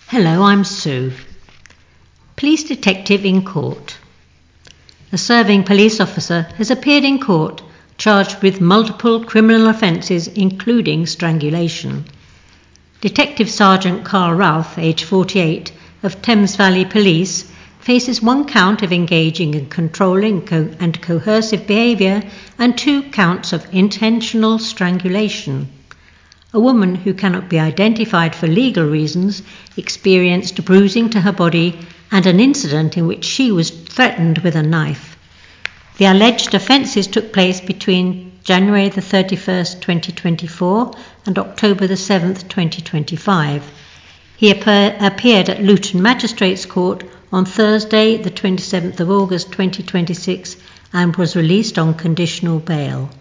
Hello, I'm Sue. Police detective in court. A serving police officer has appeared in court charged with multiple criminal offences including strangulation. Detective Sergeant Carl Ralph, aged 48, of Thames Valley Police, faces 1 count of engaging in controlling and coercive behaviour and 2 counts of intentional strangulation. A woman who cannot be identified for legal reasons experienced bruising to her body and an incident in which she was threatened with a knife. The alleged offences took place between January the 31st, 2024 and October the 7th, 2025. He appeared at Luton Magistrates Court on Thursday the 27th of August 2026 and was released on conditional bail.